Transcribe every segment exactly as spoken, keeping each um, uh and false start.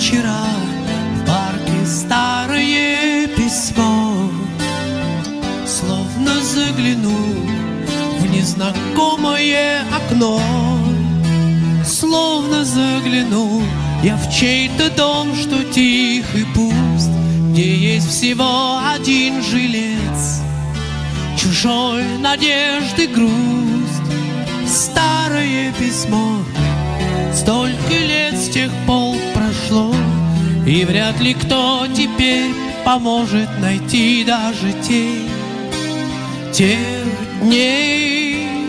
вчера в парке старое письмо, словно заглянул в незнакомое окно. Словно заглянул я в чей-то дом, что тих и пуст, где есть всего один жилец, чужой надежды грусть. Старое письмо, столько лет с тех пор прошло, и вряд ли кто теперь поможет найти даже тень тех дней.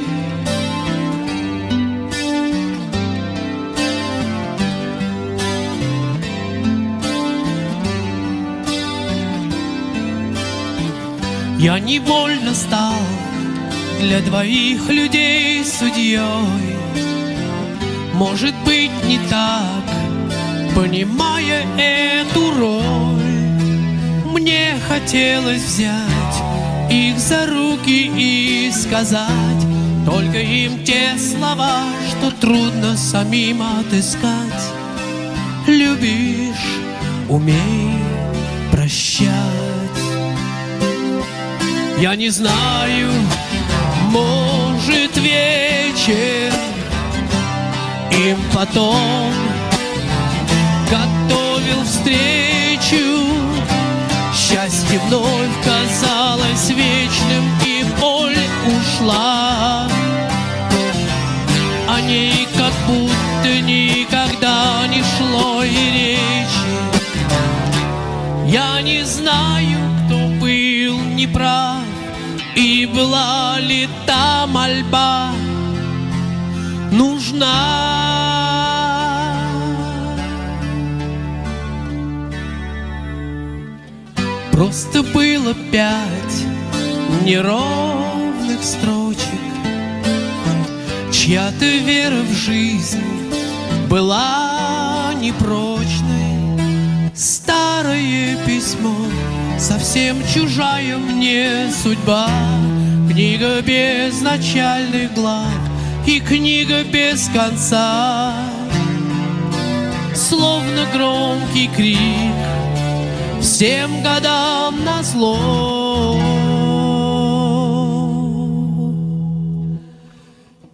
Я невольно стал для двоих людей судьей. Может быть, не так, понимая эту роль, мне хотелось взять их за руки и сказать только им те слова, что трудно самим отыскать. Любишь, умей прощать. Я не знаю, может, вечер им потом готовил встречу. Счастье вновь казалось вечным, и боль ушла. О ней как будто никогда не шло и речи. Я не знаю, кто был неправ, и была ли та мольба нужна. Просто было пять неровных строчек, чья-то вера в жизнь была непрочной. Старое письмо, совсем чужая мне судьба, книга без начальных глав и книга без конца. Словно громкий крик всем годам назло,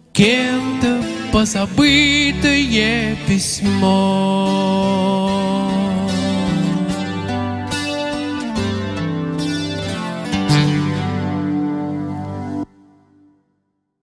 кем-то позабытое письмо.